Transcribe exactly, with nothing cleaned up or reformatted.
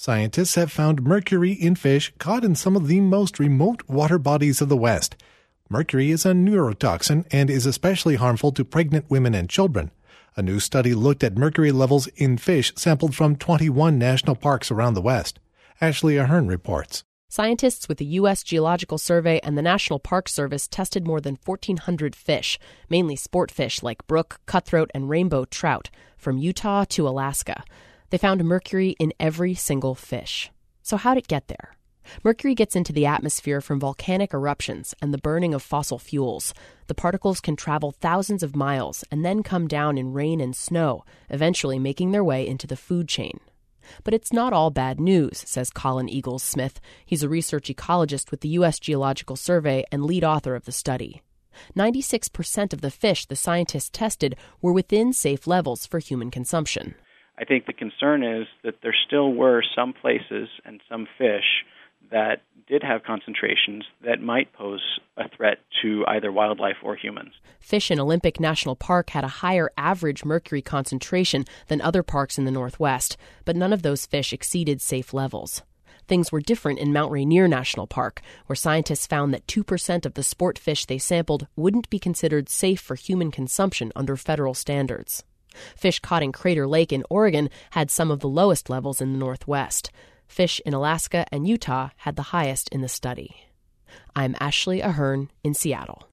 Scientists have found mercury in fish caught in some of the most remote water bodies of the West. Mercury is a neurotoxin and is especially harmful to pregnant women and children. A new study looked at mercury levels in fish sampled from twenty-one national parks around the West. Ashley Ahern reports. Scientists with the U S Geological Survey and the National Park Service tested more than fourteen hundred fish, mainly sport fish like brook, cutthroat, and rainbow trout, from Utah to Alaska. They found mercury in every single fish. So how'd it get there? Mercury gets into the atmosphere from volcanic eruptions and the burning of fossil fuels. The particles can travel thousands of miles and then come down in rain and snow, eventually making their way into the food chain. But it's not all bad news, says Colin Eagles-Smith. He's a research ecologist with the U S Geological Survey and lead author of the study. ninety-six percent of the fish the scientists tested were within safe levels for human consumption. I think the concern is that there still were some places and some fish that did have concentrations that might pose a threat to either wildlife or humans. Fish in Olympic National Park had a higher average mercury concentration than other parks in the Northwest, but none of those fish exceeded safe levels. Things were different in Mount Rainier National Park, where scientists found that two percent of the sport fish they sampled wouldn't be considered safe for human consumption under federal standards. Fish caught in Crater Lake in Oregon had some of the lowest levels in the Northwest. Fish in Alaska and Utah had the highest in the study. I'm Ashley Ahern in Seattle.